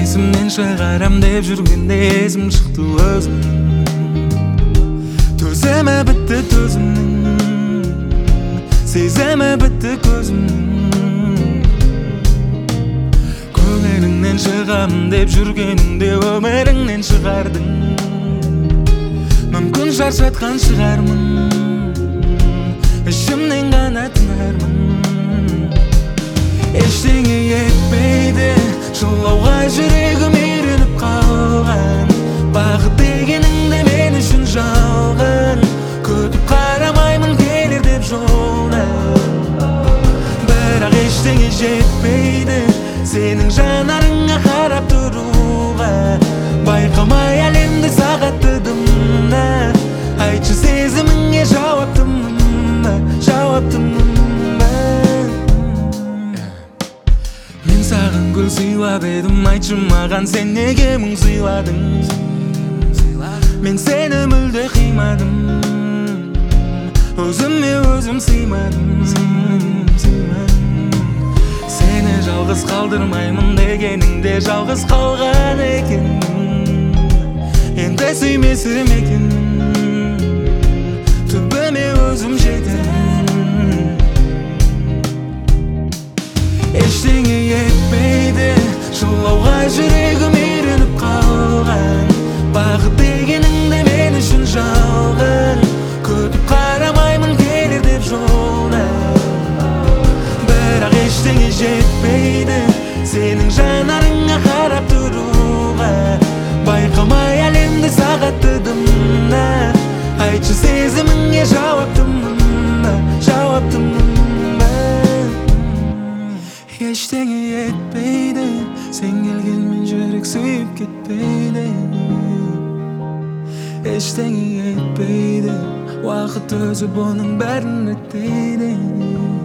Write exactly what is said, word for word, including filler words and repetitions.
Esimden çıgaram dep жүргенде esim çıktı özüm. Төземе bitти төзümнің, сеземе bitти көзімнің. Көңіліңнен шығам деп жүргеніңде өміріңнен шығардың. Мүмкін шаршатқан шығармын, ішімнен ғана тынармын. Ештеңе етпейді, жылауға жүрегім үйреніп қалған. Бақыт дегеніңде мен үшін жалған, күтіп қарамаймын келер деп жолдан. Бірақ ештеңе жетпейді, сенің жанарыңа қарап тұруға. Байқамай әлемді сағаттыдым да, айтшы сезіміңе жауаптымын ба, жауаптымын ба. Мен саған гүл сыйлап едім, айтшы маған сен неге мұң сыйладың? Мен сені мүлде қимадым, өзіме өзім сыймадым. Сені жалғыз қалдырмаймын дегеніңде жалғыз қалған екенмін. Енді сүймесім екен, түбіме өзім жетемін. Ештеңе етпейді, жылауға жүрегім үйреніп қалған. Бақыт дегеніңде мен үшін жалған, күтіп қарамаймын келер деп жолдан. Бірақ ештеңе жетпейді, сенің жанарыңа қарап тұруға. Байқамай әлемді сағаттыдым да, айтшы сезіміңе жауаптымын ба, жауаптымын ба. Ештеңе етпейді, сен келгенмен жүрек сүйіп кетпейді. Ештеңе етпейді, уақыт өзі бұның бәрін реттейді.